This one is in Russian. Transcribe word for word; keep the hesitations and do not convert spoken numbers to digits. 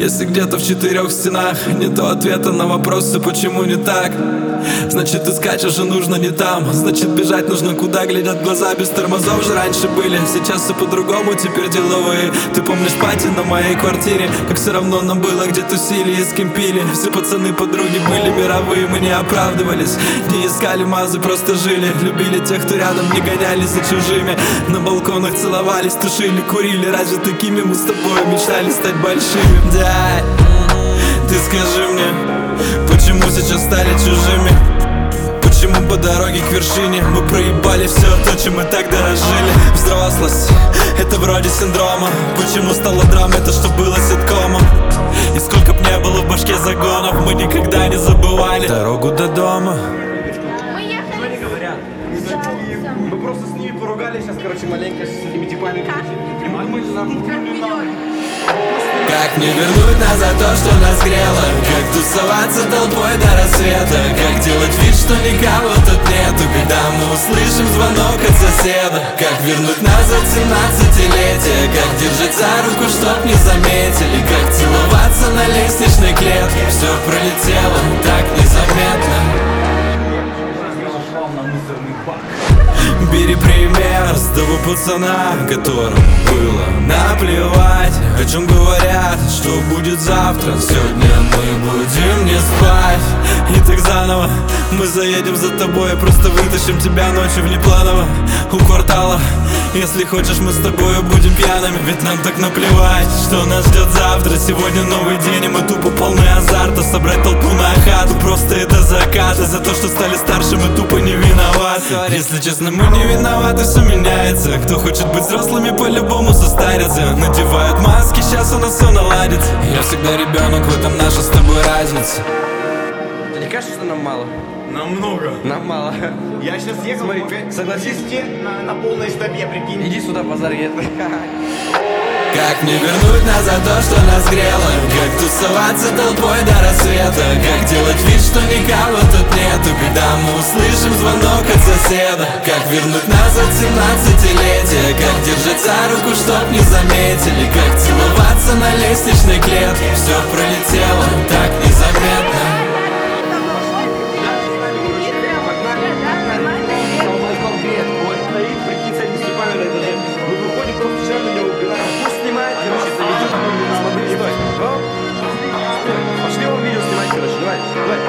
Если где-то в четырех стенах нету ответа на вопросы, почему не так, значит искать уже нужно не там. Значит бежать нужно куда глядят глаза. Без тормозов же раньше были, сейчас все по-другому, теперь деловые. Ты помнишь пати на моей квартире? Как все равно нам было, где тусили и с кем пили. Все пацаны подруги были мировые, мы не оправдывались, не искали мазы, просто жили. Любили тех, кто рядом, не гонялись за чужими. На балконах целовались, тушили, курили. Разве такими мы с тобой мечтали стать большими? Да, ты скажи мне, почему сейчас стали чужими? Почему по дороге к вершине мы проебали все то, чем мы так дорожили? Взрослость, это вроде синдрома. Почему стала драма, это что было ситкомом? И сколько б не было в башке загонов, мы никогда не забывали дорогу до дома. Мы ехали. Что они говорят? Мы просто с ними поругались сейчас, короче, маленько с этими типами. Как мне вернуть назад то, что нас грело? Как тусоваться толпой до рассвета? Как делать вид, что никого тут нету, когда мы услышим звонок от соседа? Как вернуть назад семнадцатилетие? Как держать за руку, чтоб не заметили? Как целоваться на лестничной клетке? Все пролетело так незаметно. Бери пример с того пацана, которому было наплевать, о чем говорят, что будет завтра. Сегодня мы будем не спать. И так заново мы заедем за тобой, просто вытащим тебя ночью внепланово у квартала. Если хочешь, мы с тобой будем пьяными, ведь нам так наплевать, что нас ждет завтра. Сегодня новый день, и мы тупо полны азарта. Собрать толпу на хату, просто это закат. И за то, что стали старше, мы тупо не виноваты. Если честно, мы не виноваты, все меняется. Кто хочет быть взрослыми, по-любому состарится. Надевают маски, сейчас у нас все наладится. Я всегда ребенок, в этом наша с тобой разница. Тебе не кажется, что нам мало? Нам много. Нам мало. Я сейчас ехал, Смотри, по- согласись. везде на, на полной стопе, прикинь. Иди сюда, базарь. Как мне вернуть назад то, что нас грело? Как тусоваться толпой до рассвета? Как делать вид, что никого тут нету, когда мы услышим звонок от соседа? Как вернуть назад семнадцатилетие? Как держать за руку, чтоб не заметили? Как целоваться на лестничной клетке? Все пролетело так незаметно. Мы выходим, просто сейчас на него убираем. Пусть снимает, короче, заведет. Смотри, стой. Пошли его видео снимать, короче, давай, давай.